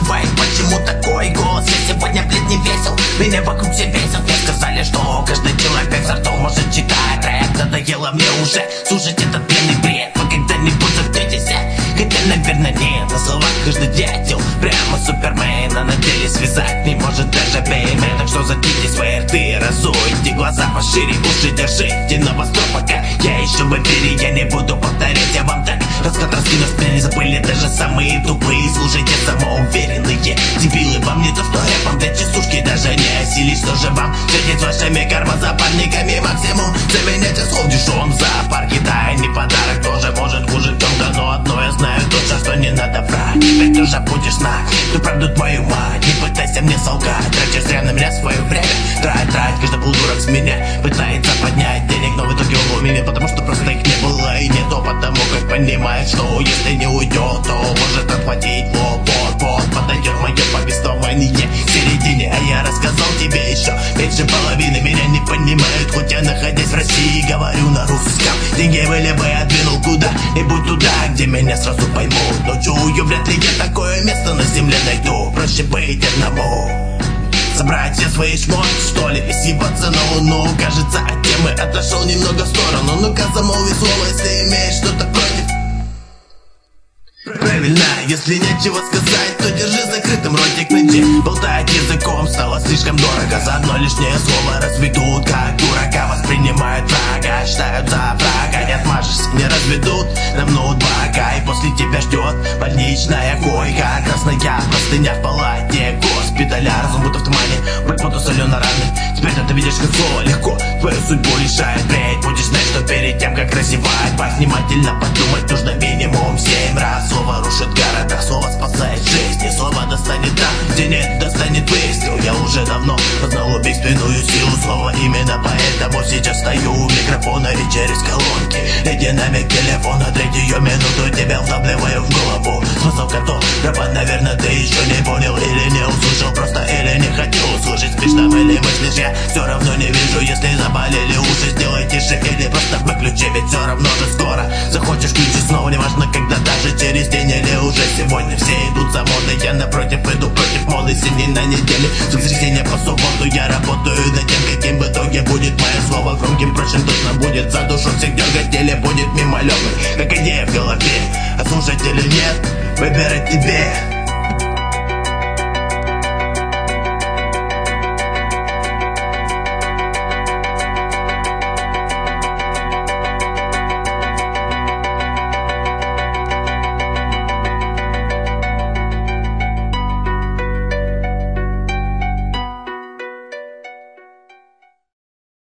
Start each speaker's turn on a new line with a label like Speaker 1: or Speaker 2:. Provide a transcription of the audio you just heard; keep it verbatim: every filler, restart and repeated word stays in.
Speaker 1: переживает, почему такой голос. Я сегодня, блядь, не весел, меня вокруг все бесят. Мне сказали, что каждый человек за ртом может читать рэп. Надоело мне уже слушать этот пьяный бред. Вы когда-нибудь заткнетесь, хотя, наверное, нет. На словах каждый дятел, прямо супермен, а на деле связать не может даже беймен. Так что заткните свои рты, разуйте глаза пошире, уши держите на восток, пока я еще в эфире. Я не буду повторять, я вам так расклад раскину, что не забыли даже самые тупые. Слушайте самоуверенные дебилы, вам не то что рэпом для часушки даже не осилить. Что же вам сидеть с вашими кармозапарниками? Максимум заменяйте слов в дешевом зоопарке. Да, и не подарок тоже может хуже тёмка, но одно я знаю точно, что не надо врать. Теперь тоже будешь знать ту правду, твою мать. Не пытайся мне солгать, тратишь зря на меня свое время. Трать, трать, каждый полудурок с меня пытается поднять денег, но в итоге он в меня, потому что просто их не было и не то, потому как понимает, что если не уйдет, то может отхватить. Вот, вот, вот, подойдет мое повествование к середине, а я рассказал тебе еще меньше половины. Меня не понимают, хоть я находясь в России говорю на русском. Деньги были бы я двинул куда-нибудь туда, где меня сразу поймут. Но чую, вряд ли я такое место на земле найду. Проще быть одному, собрать все свои шмотки, что ли, и съебаться на луну. Кажется, от темы отошел немного в сторону. Ну-ка замолви слово, если имеешь что-то против. Правильно, если нечего сказать, то держи закрытым ротик. Найди, болтать языком стало слишком дорого. За одно лишнее слово разведут, как дурака. Воспринимают врага, считают за врага. Не отмажешься, не разведут на ноутбака. И после тебя ждет больничная койка. Красная простыня в палате госпиталя. Разум будто в тумане, бэкмоту солено раны. Теперь ты видишь, как слово легко твою судьбу решает. Впредь будешь знать, что перед тем, как разевать, повнимательно подумать нужно минимум семь раз. Слово рушит города, слово спасает жизни. Слово достанет там, где нет, достанет выстрел. Я уже давно познал убийственную силу слова. Именно поэтому сейчас стою у микрофона и через колонки. И динамик телефона, третью минуту тебя вдавливаю в голову. Смысл которого, наверное, ты еще не понял или не услышал, просто или не хотел услышать. Смешно или мыслишь, я все равно не вижу. Если заболели уши, сделай тише или просто выключи, ведь все равно же скоро захочешь включить снова. Неважно, когда, даже через день или уже сегодня. Все идут за модой, я напротив иду против моды. Синий на неделе, с воскресенья по субботу я работаю над тем, каким в итоге будет мое слово. Громким, прочим точно будет, за душу всех дергать или будет мимолетным, как идея в голове. А слушать или нет, выбирать тебе.